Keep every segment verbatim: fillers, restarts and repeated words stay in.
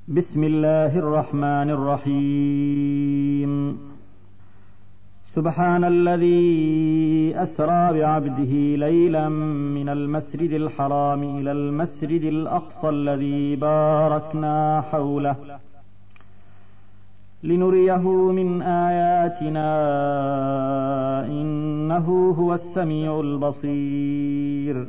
بسم الله الرحمن الرحيم. سبحان الذي أسرى بعبده ليلا من المسجد الحرام إلى المسجد الأقصى الذي باركنا حوله لنريه من آياتنا إنه هو السميع البصير.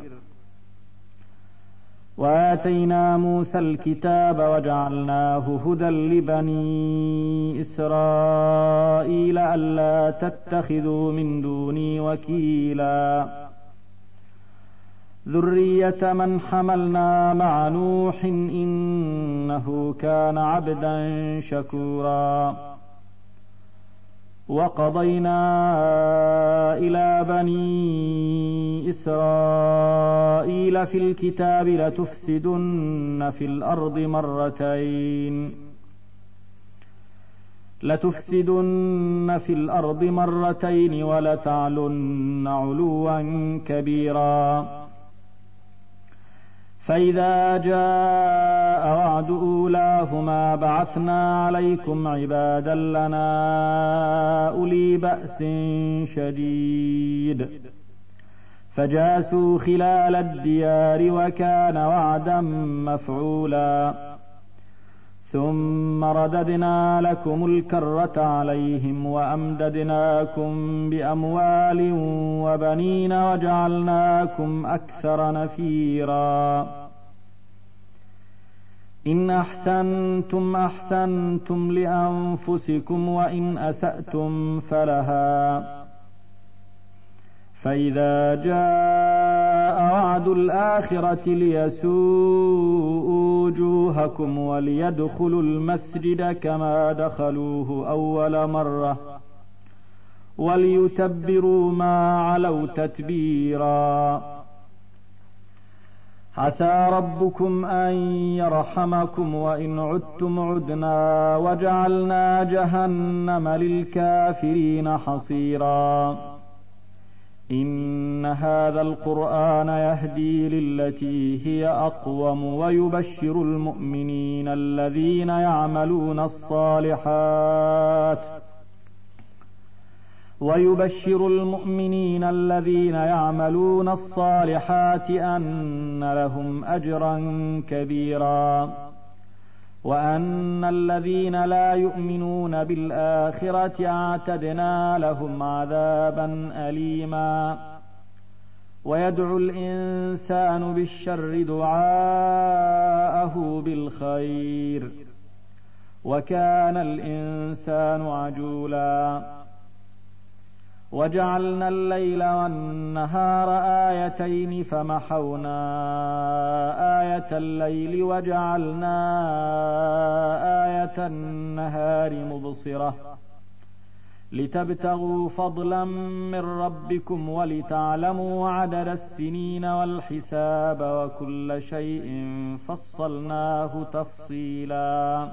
وآتينا موسى الكتاب وجعلناه هدى لبني إسرائيل ألا تتخذوا من دوني وكيلا ذرية من حملنا مع نوح إنه كان عبدا شكورا. وقضينا إلى بني إسرائيل في الكتاب لتفسدن في الأرض مرتين لتفسدن في الأرض مرتين ولتعلن علوا كبيرا. فإذا جاء وعد أولاهما بعثنا عليكم عبادا لنا أولي بأس شديد فجاسوا خلال الديار وكان وعدا مفعولا. ثم رددنا لكم الكرة عليهم وأمددناكم بأموال وبنين وجعلناكم أكثر نفيرا. إن أحسنتم أحسنتم لأنفسكم وإن أسأتم فلها. فإذا جاء وعد الآخرة ليسوءوا وجوهكم وليدخلوا المسجد كما دخلوه أول مرة وليتبروا ما علوا تتبيرا. عسى ربكم أن يرحمكم وإن عدتم عدنا وجعلنا جهنم للكافرين حصيرا. إن هذا القرآن يهدي للتي هي أقوم ويبشر المؤمنين الذين يعملون الصالحات ويبشر المؤمنين الذين يعملون الصالحات أن لهم أجرا كبيرا وأن الذين لا يؤمنون بالآخرة أعتدنا لهم عذابا أليما. ويدعو الإنسان بالشر دعاءه بالخير وكان الإنسان عجولا. وجعلنا الليل والنهار آيتين فمحونا آية الليل وجعلنا آية النهار مبصرة لتبتغوا فضلا من ربكم ولتعلموا عدد السنين والحساب وكل شيء فصلناه تفصيلا.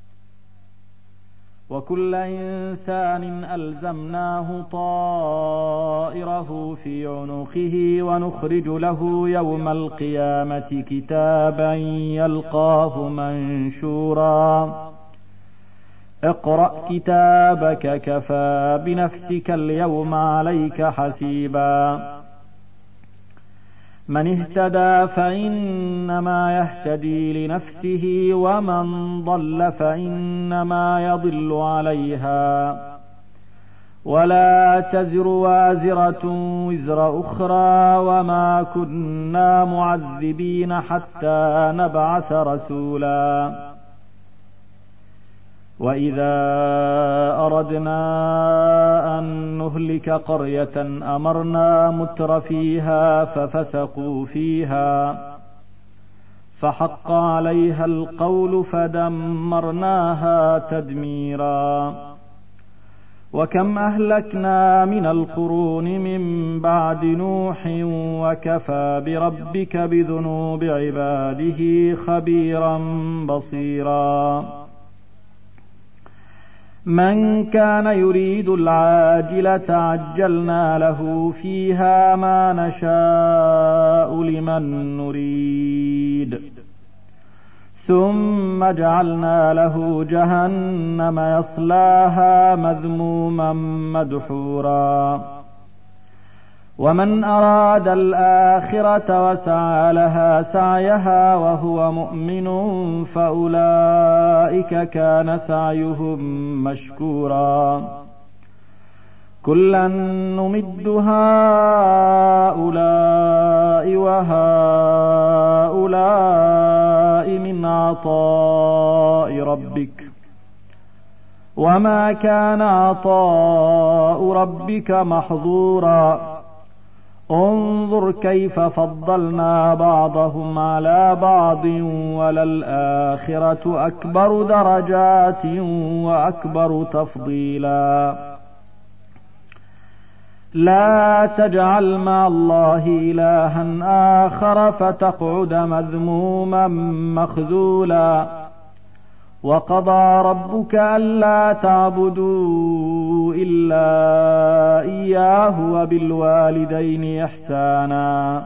وكل إنسان ألزمناه طائره في عنقه ونخرج له يوم القيامة كتابا يلقاه منشورا. اقرأ كتابك كفى بنفسك اليوم عليك حسيبا. من اهتدى فإنما يهتدي لنفسه ومن ضل فإنما يضل عليها ولا تزر وازرة وزر أخرى وما كنا معذبين حتى نبعث رسولا. وإذا أردنا أن نهلك قرية أمرنا متر فيها ففسقوا فيها فحق عليها القول فدمرناها تدميرا. وكم أهلكنا من القرون من بعد نوح وكفى بربك بذنوب عباده خبيرا بصيرا. من كان يريد العاجلة عجلنا له فيها ما نشاء لمن نريد ثم جعلنا له جهنم يصلاها مذموما مدحورا ومن أراد الآخرة وسعى لها سعيها وهو مؤمن فأولئك كان سعيهم مشكورا كلا نمد هؤلاء وهؤلاء من عطاء ربك وما كان عطاء ربك محظورا انظر كيف فضلنا بعضهم على بعض وللآخرة أكبر درجات وأكبر تفضيلا لا تجعل مع الله إلها آخر فتقعد مذموما مخذولا وقضى ربك ألا تعبدوا إلا إياه وبالوالدين إحسانا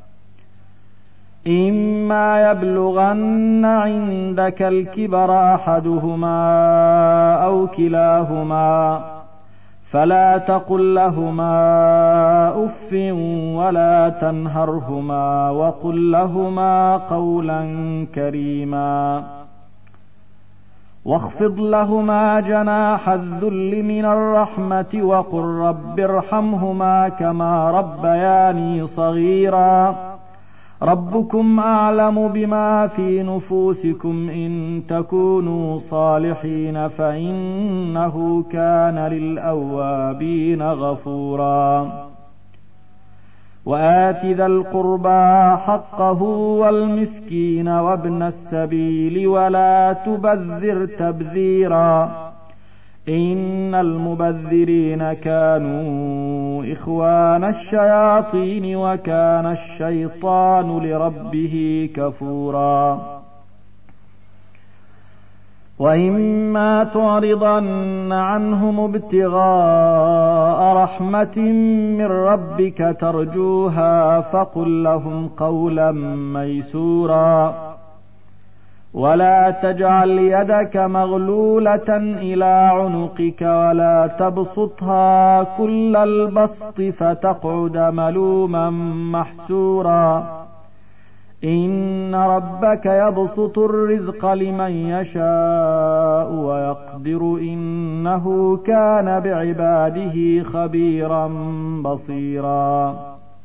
إما يبلغن عندك الكبر أحدهما أو كلاهما فلا تقل لهما أف ولا تنهرهما وقل لهما قولا كريما واخفض لهما جناح الذل من الرحمة وقل رب ارحمهما كما ربياني صغيرا ربكم أعلم بما في نفوسكم إن تكونوا صالحين فإنه كان للأوابين غفورا وآت ذا القربى حقه والمسكين وابن السبيل ولا تبذر تبذيرا إن المبذرين كانوا إخوان الشياطين وكان الشيطان لربه كفورا وإما تعرضن عنهم ابتغاء رحمة من ربك ترجوها فقل لهم قولا ميسورا ولا تجعل يدك مغلولة إلى عنقك ولا تبسطها كل البسط فتقعد ملوما محسورا إن ربك يبسط الرزق لمن يشاء ويقدر إنه كان بعباده خبيرا بصيرا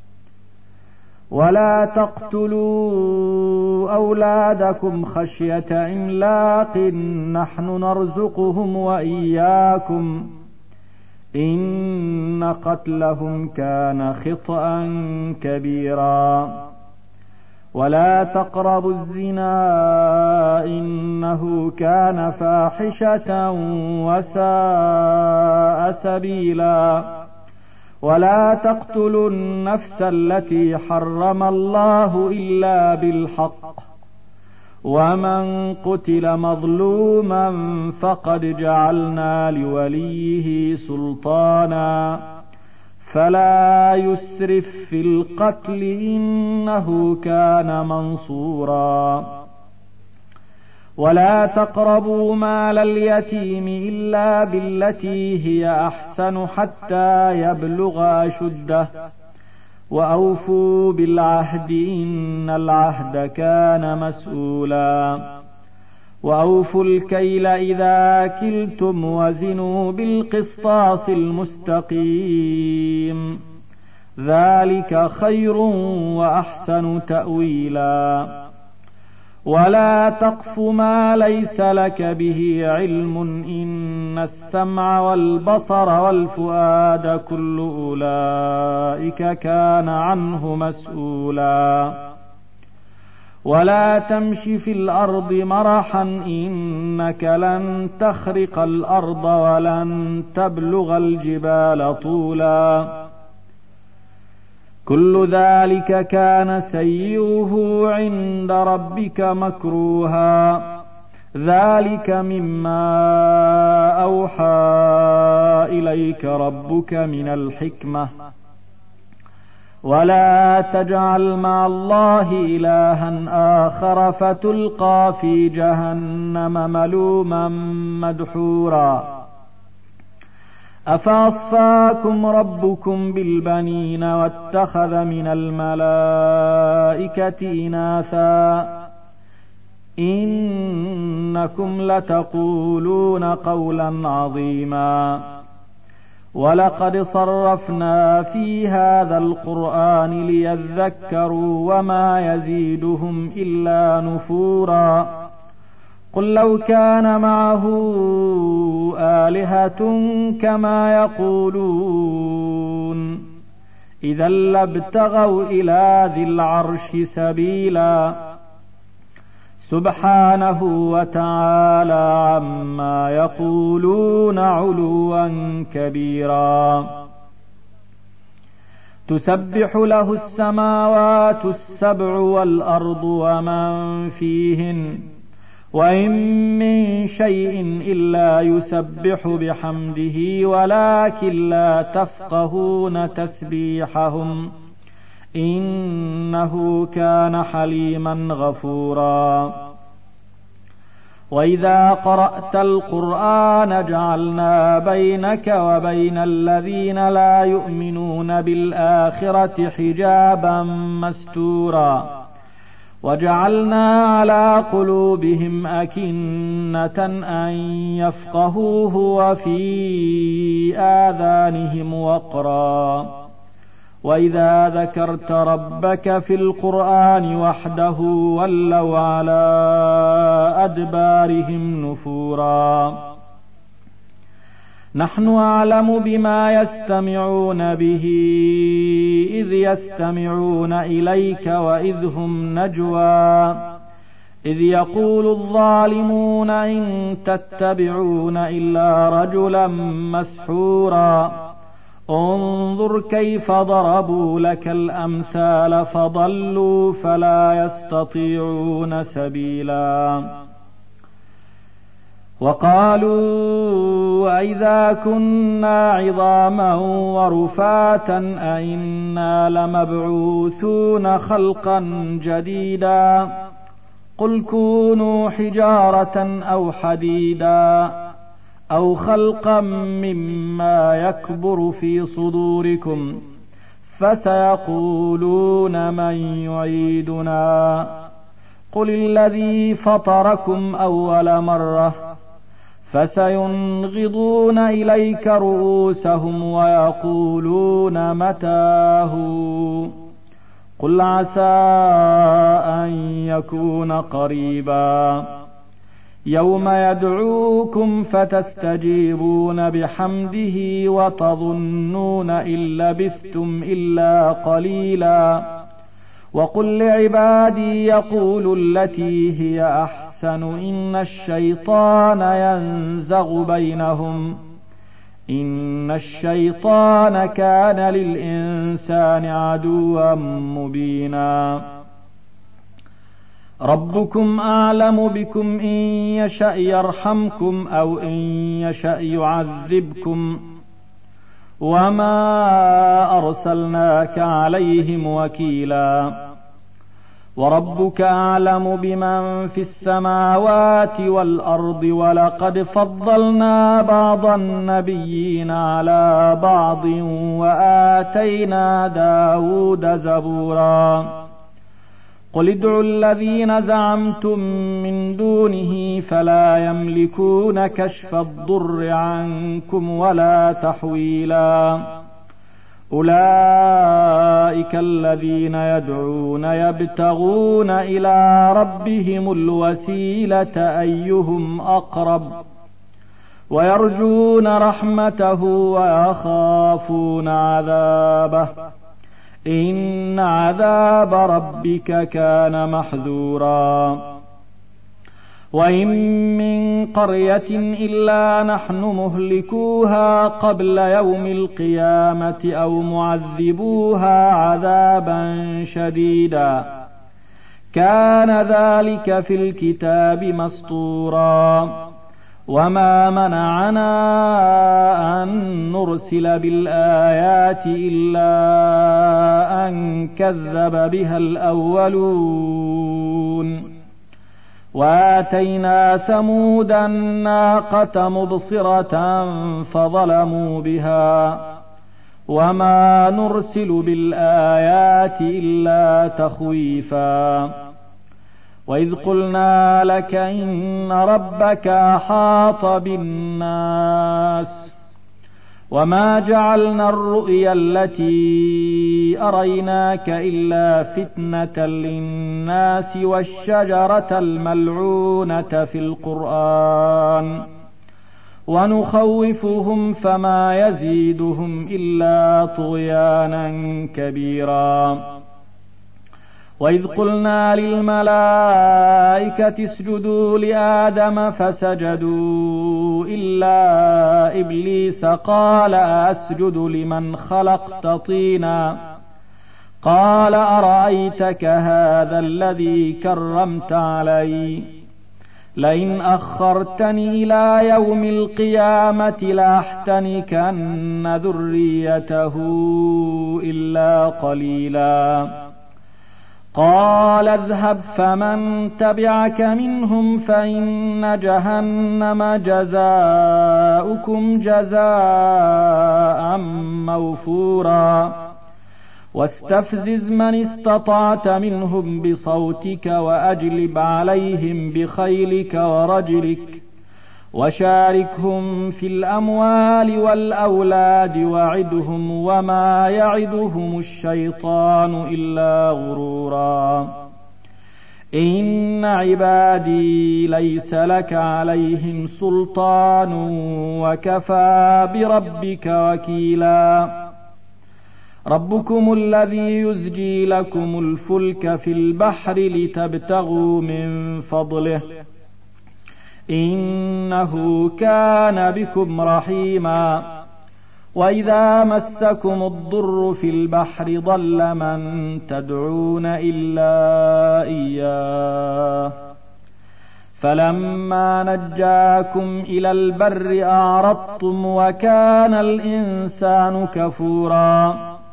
ولا تقتلوا أولادكم خشية إملاق نحن نرزقهم وإياكم إن قتلهم كان خطأ كبيرا ولا تقربوا الزنا إنه كان فاحشة وساء سبيلا ولا تقتلوا النفس التي حرم الله إلا بالحق ومن قتل مظلوما فقد جعلنا لوليه سلطانا فلا يسرف في القتل إنه كان منصورا ولا تقربوا مال اليتيم إلا بالتي هي أحسن حتى يبلغ أشده وأوفوا بالعهد إن العهد كان مسؤولا وأوفوا الكيل إذا كلتم وزنوا بالقسطاس المستقيم ذلك خير وأحسن تأويلا ولا تقف ما ليس لك به علم إن السمع والبصر والفؤاد كل أولئك كان عنه مسؤولا ولا تمش في الأرض مرحا إنك لن تخرق الأرض ولن تبلغ الجبال طولا كل ذلك كان سيئه عند ربك مكروها ذلك مما أوحى إليك ربك من الحكمة ولا تجعل مع الله إلها آخر فتلقى في جهنم ملوما مدحورا أفأصفاكم ربكم بالبنين واتخذ من الملائكة إناثا إنكم لتقولون قولا عظيما ولقد صرفنا في هذا القرآن ليذكروا وما يزيدهم إلا نفورا قل لو كان معه آلهة كما يقولون إذا لابتغوا إلى ذي العرش سبيلا سبحانه وتعالى عما يقولون علوا كبيرا تسبح له السماوات السبع والأرض ومن فيهن وإن من شيء إلا يسبح بحمده ولكن لا تفقهون تسبيحهم إنه كان حليما غفورا وإذا قرأت القرآن جعلنا بينك وبين الذين لا يؤمنون بالآخرة حجابا مستورا وجعلنا على قلوبهم أكنة أن يفقهوه وفي آذانهم وقرا وإذا ذكرت ربك في القرآن وحده ولوا على أدبارهم نفورا نحن أعلم بما يستمعون به إذ يستمعون إليك وإذ هم نجوى إذ يقول الظالمون إن تتبعون إلا رجلا مسحورا انظر كيف ضربوا لك الأمثال فضلوا فلا يستطيعون سبيلا وقالوا أئذا كنا عظاما ورفاتا أئنا لمبعوثون خلقا جديدا قل كونوا حجارة أو حديدا أو خلقا مما يكبر في صدوركم فسيقولون من يعيدنا قل الذي فطركم أول مرة فسينغضون إليك رؤوسهم ويقولون متاه قل عسى أن يكون قريبا يوم يدعوكم فتستجيبون بحمده وتظنون إن لبثتم إلا قليلا وقل لعبادي يقولوا التي هي أحسن إن الشيطان ينزغ بينهم إن الشيطان كان للإنسان عدوا مبينا ربكم أعلم بكم إن يشأ يرحمكم أو إن يشأ يعذبكم وما أرسلناك عليهم وكيلا وربك أعلم بمن في السماوات والأرض ولقد فضلنا بعض النبيين على بعض وآتينا داود زبورا قل ادعوا الذين زعمتم من دونه فلا يملكون كشف الضر عنكم ولا تحويلا أولئك الذين يدعون يبتغون إلى ربهم الوسيلة أيهم أقرب ويرجون رحمته ويخافون عذابه إن عذاب ربك كان محذورا وإن من قرية إلا نحن مهلكوها قبل يوم القيامة أو معذبوها عذابا شديدا كان ذلك في الكتاب مسطورا وما منعنا أن نرسل بالآيات إلا أن كذب بها الأولون وآتينا ثمود الناقة مبصرة فظلموا بها وما نرسل بالآيات إلا تخويفا وإذ قلنا لك إن ربك أحاط بالناس وما جعلنا الرؤيا التي أريناك إلا فتنة للناس والشجرة الملعونة في القرآن ونخوفهم فما يزيدهم إلا طغيانا كبيرا وإذ قلنا للملائكة اسجدوا لآدم فسجدوا إلا إبليس قال أسجد لمن خلقت طينا قال أرأيتك هذا الذي كرمت علي لئن أخرتني إلى يوم القيامة لأحتنكن ذريته إلا قليلا قال اذهب فمن تبعك منهم فإن جهنم جزاؤكم جزاء موفورا واستفزز من استطعت منهم بصوتك وأجلب عليهم بخيلك ورجلك وشاركهم في الأموال والأولاد وعدهم وما يعدهم الشيطان إلا غرورا إن عبادي ليس لك عليهم سلطان وكفى بربك وكيلا ربكم الذي يزجي لكم الفلك في البحر لتبتغوا من فضله إنه كان بكم رحيما وإذا مسكم الضر في البحر ضل من تدعون إلا إياه فلما نجاكم إلى البر أعرضتم وكان الإنسان كفورا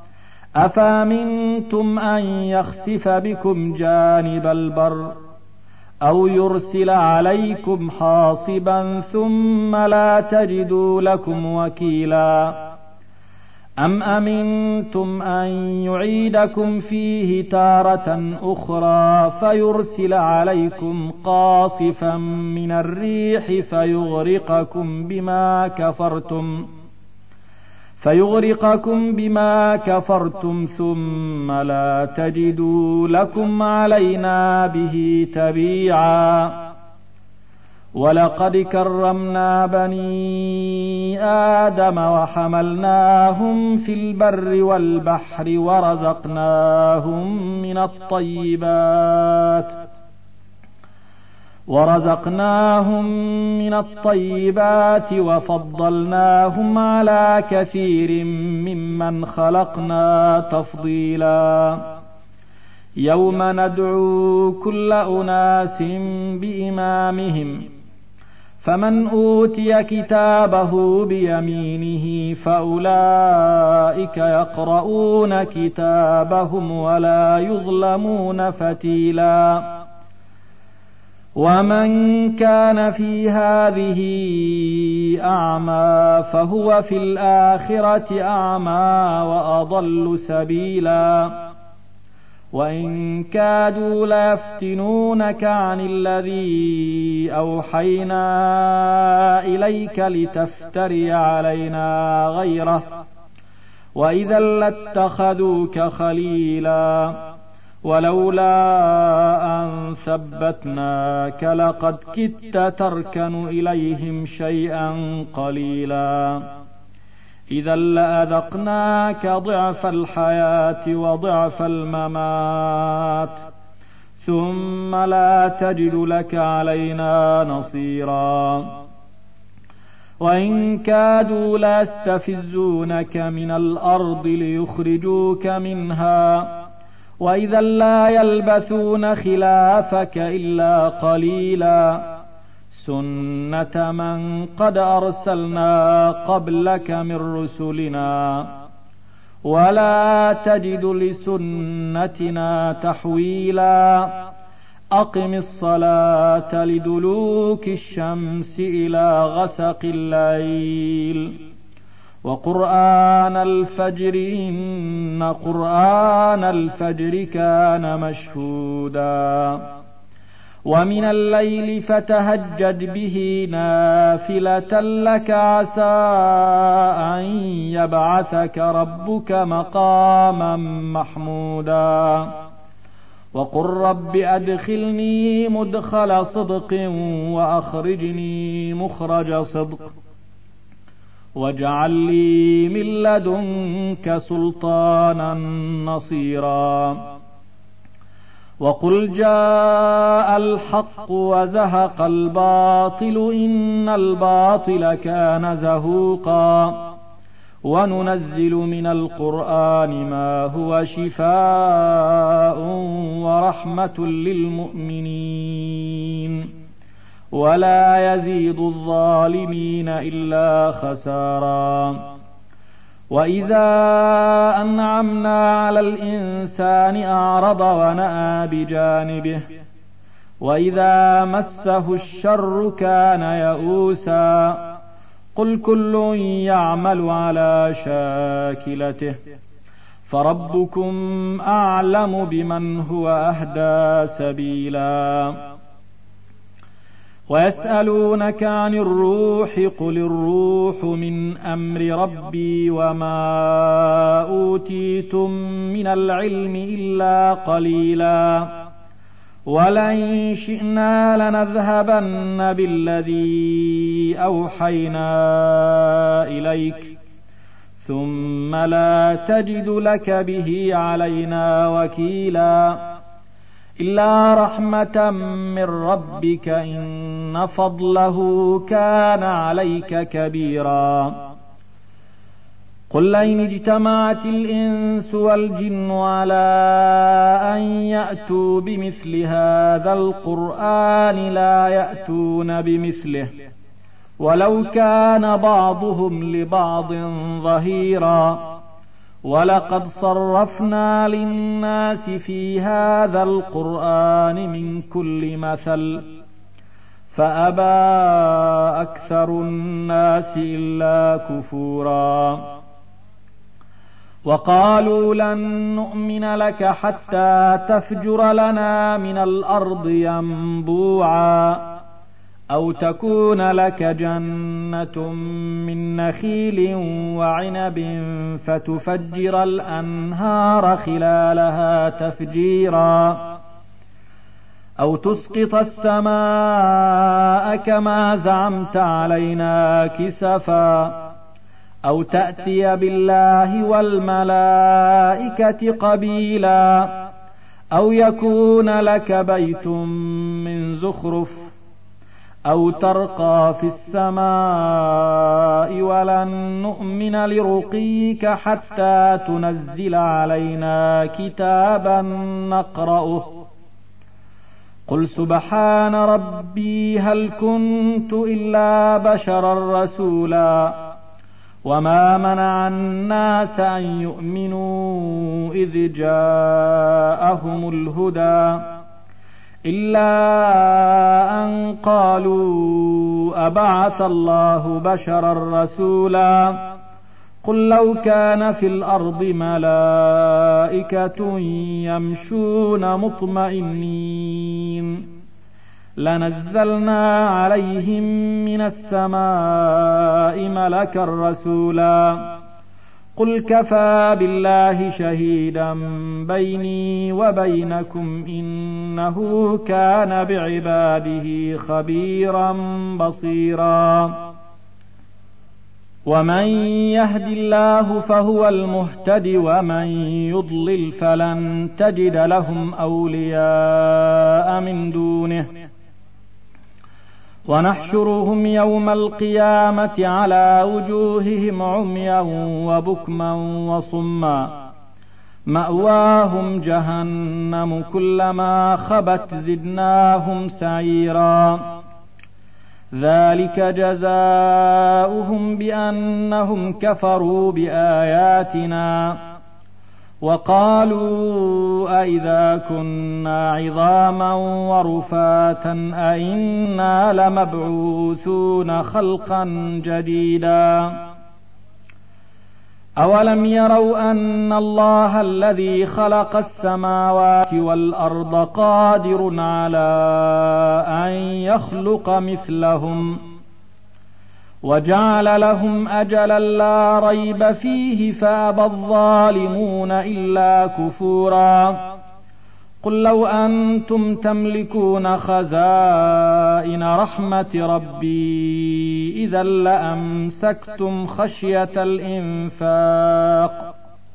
أفأمنتم أن يخسف بكم جانب البر أو يرسل عليكم حاصبا ثم لا تجدوا لكم وكيلا أم أمنتم أن يعيدكم فيه تارة أخرى فيرسل عليكم قاصفا من الريح فيغرقكم بما كفرتم فيغرقكم بما كفرتم ثم لا تجدوا لكم علينا به تبيعا ولقد كرمنا بني آدم وحملناهم في البر والبحر ورزقناهم من الطيبات ورزقناهم من الطيبات وفضلناهم على كثير ممن خلقنا تفضيلا يوم ندعو كل أناس بإمامهم فمن أوتي كتابه بيمينه فأولئك يقرؤون كتابهم ولا يظلمون فتيلا ومن كان في هذه أعمى فهو في الآخرة أعمى وأضل سبيلا وإن كادوا ليفتنونك عن الذي أوحينا إليك لتفتري علينا غيره وإذا لاتخذوك خليلا ولولا أن ثبتناك لقد كدت تركن إليهم شيئا قليلا إذا لأذقناك ضعف الحياة وضعف الممات ثم لا تجد لك علينا نصيرا وإن كادوا ليستفزونك من الأرض ليخرجوك منها وإذا لا يلبثون خلافك إلا قليلا سنة من قد أرسلنا قبلك من رسلنا ولا تجد لسنتنا تحويلا أقم الصلاة لدلوك الشمس إلى غسق الليل وقرآن الفجر إن قرآن الفجر كان مشهودا ومن الليل فتهجد به نافلة لك عسى أن يبعثك ربك مقاما محمودا وقل رب أدخلني مدخل صدق وأخرجني مخرج صدق واجعل لي من لدنك سلطانا نصيرا وقل جاء الحق وزهق الباطل إن الباطل كان زهوقا وننزل من القرآن ما هو شفاء ورحمة للمؤمنين ولا يزيد الظالمين إلا خسارا وإذا أنعمنا على الإنسان أعرض ونأى بجانبه وإذا مسه الشر كان يئوسا قل كل يعمل على شاكلته فربكم أعلم بمن هو أهدى سبيلا ويسألونك عن الروح قل الروح من أمر ربي وما أوتيتم من العلم إلا قليلا ولئن شئنا لنذهبن بالذي أوحينا إليك ثم لا تجد لك به علينا وكيلا إلا رحمة من ربك إن فضله كان عليك كبيرا قل لئن اجتمعت الإنس والجن على أن يأتوا بمثل هذا القرآن لا يأتون بمثله ولو كان بعضهم لبعض ظهيرا ولقد صرفنا للناس في هذا القرآن من كل مثل فأبى أكثر الناس إلا كفورا وقالوا لن نؤمن لك حتى تفجر لنا من الأرض ينبوعا أو تكون لك جنة من نخيل وعنب فتفجر الأنهار خلالها تفجيرا أو تسقط السماء كما زعمت علينا كسفا أو تأتي بالله والملائكة قبيلا أو يكون لك بيت من زخرف أو ترقى في السماء ولن نؤمن لرقيك حتى تنزل علينا كتابا نقرأه قل سبحان ربي هل كنت إلا بشرا رسولا وما منع الناس أن يؤمنوا إذ جاءهم الهدى إلا أن قالوا أبعث الله بشرا رسولا قل لو كان في الأرض ملائكة يمشون مطمئنين لنزلنا عليهم من السماء ملكا رسولا قل كفى بالله شهيدا بيني وبينكم إنه كان بعباده خبيرا بصيرا ومن يهد الله فهو المهتد ومن يضلل فلن تجد لهم أولياء من دونه ونحشرهم يوم القيامة على وجوههم عميا وبكما وصما مأواهم جهنم كلما خبت زدناهم سعيرا ذلك جزاؤهم بأنهم كفروا بآياتنا وقالوا أئذا كنا عظاما ورفاتا أئنا لمبعوثون خلقا جديدا أولم يروا أن الله الذي خلق السماوات والأرض قادر على أن يخلق مثلهم وجعل لهم أجلا لا ريب فيه فأبى الظالمون إلا كفورا قل لو أنتم تملكون خزائن رحمة ربي إذا لأمسكتم خشية الإنفاق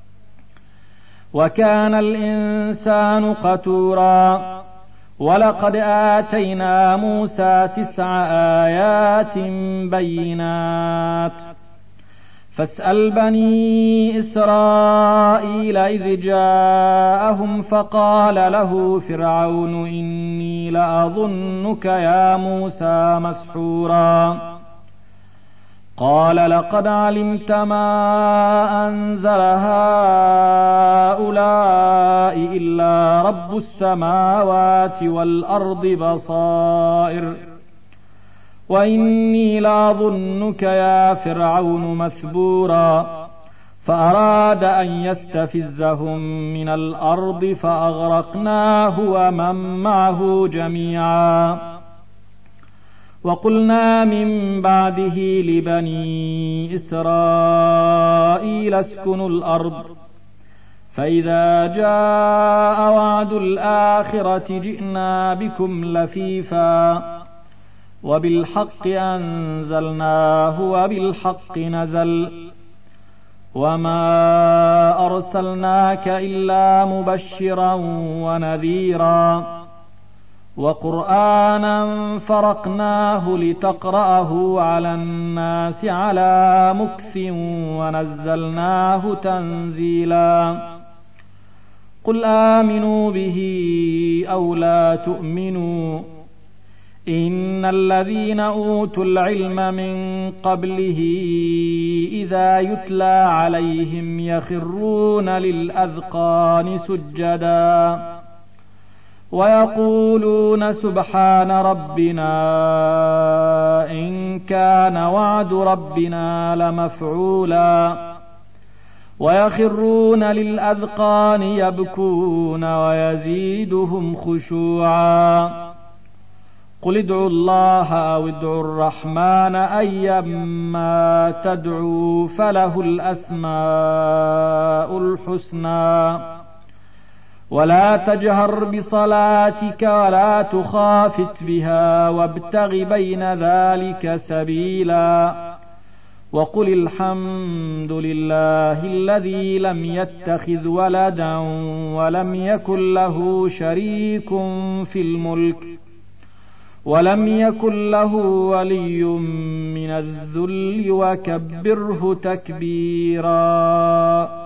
وكان الإنسان قتورا ولقد آتينا موسى تسع آيات بينات فاسأل بني إسرائيل إذ جاءهم فقال له فرعون إني لأظنك يا موسى مسحورا قال لقد علمت ما أنزل هؤلاء إلا رب السماوات والأرض بصائر وإني لأظنك يا فرعون مثبورا فأراد أن يستفزهم من الأرض فأغرقناه ومن معه جميعا وقلنا من بعده لبني إسرائيل اسكنوا الأرض فإذا جاء وعد الآخرة جئنا بكم لفيفا وبالحق أنزلناه وبالحق نزل وما أرسلناك إلا مبشرا ونذيرا وقرآنا فرقناه لتقرأه على الناس على مكث ونزلناه تنزيلا قل آمنوا به أو لا تؤمنوا إن الذين أوتوا العلم من قبله إذا يتلى عليهم يخرون للأذقان سجدا ويقولون سبحان ربنا إن كان وعد ربنا لمفعولا ويخرون للأذقان يبكون ويزيدهم خشوعا قل ادعوا الله أو ادعوا الرحمن أيما تدعوا فله الأسماء الحسنى ولا تجهر بصلاتك ولا تخافت بها وابتغ بين ذلك سبيلا وقل الحمد لله الذي لم يتخذ ولدا ولم يكن له شريك في الملك ولم يكن له ولي من الذل وكبره تكبيرا